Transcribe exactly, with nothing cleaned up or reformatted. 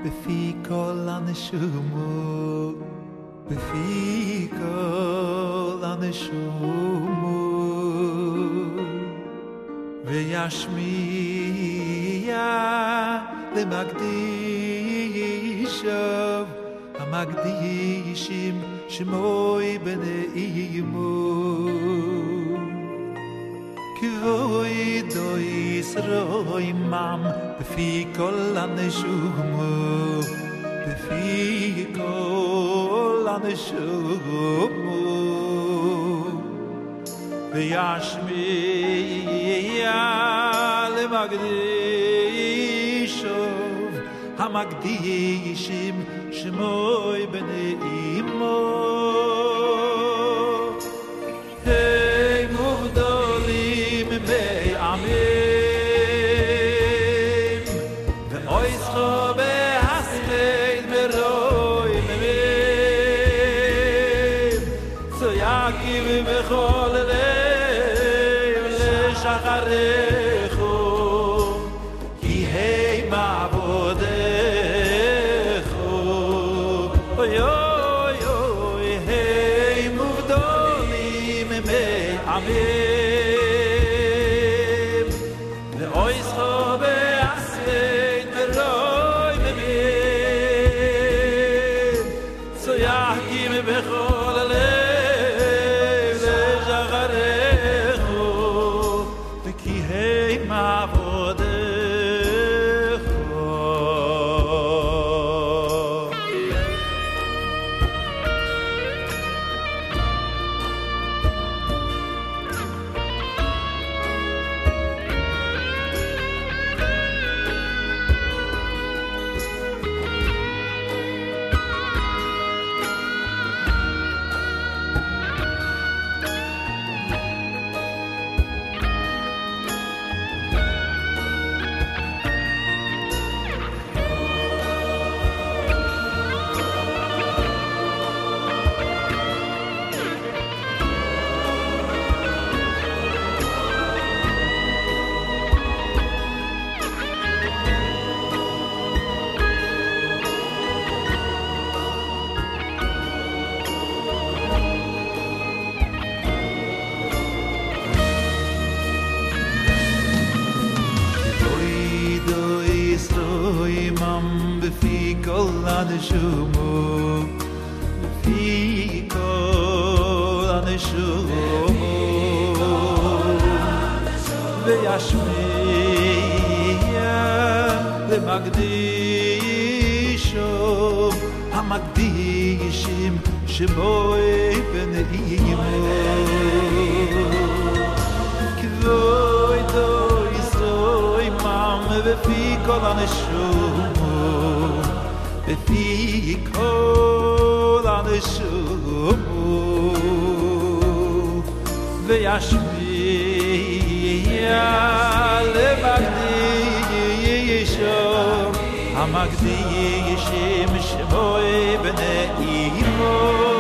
בפי כל הנשומות, בפי כל הנשומות, וישמיע למקדישיו, המקדישים שמוי בני אמו. כבודו ישרוי מם בפי כל הנשומות, בפי כל הנשומות, וישמיע למקדישיו, המקדישים שמוי בני אמו. הם וגדולים בעמים, ואויסחו בהספד ברוי ממים, צויקים בכל לב לשחריכו, כי הם עבודךו. אוי אוי אוי, הם וגדולים בעמים, ואויסחו בהספד ברוי ממים, צויקים בכל לב לשחריכו, וכי הם עבודךו. בפי כל הנשומות, בפי כל הנשומות, וישמיע למקדישו, המקדישים שבוי בני אמו. כבודו ישרוי מם בפי כל הנשומות, בפי כל הנשומות, וישמיע למקדישו, המקדישים שבוי בני אמו.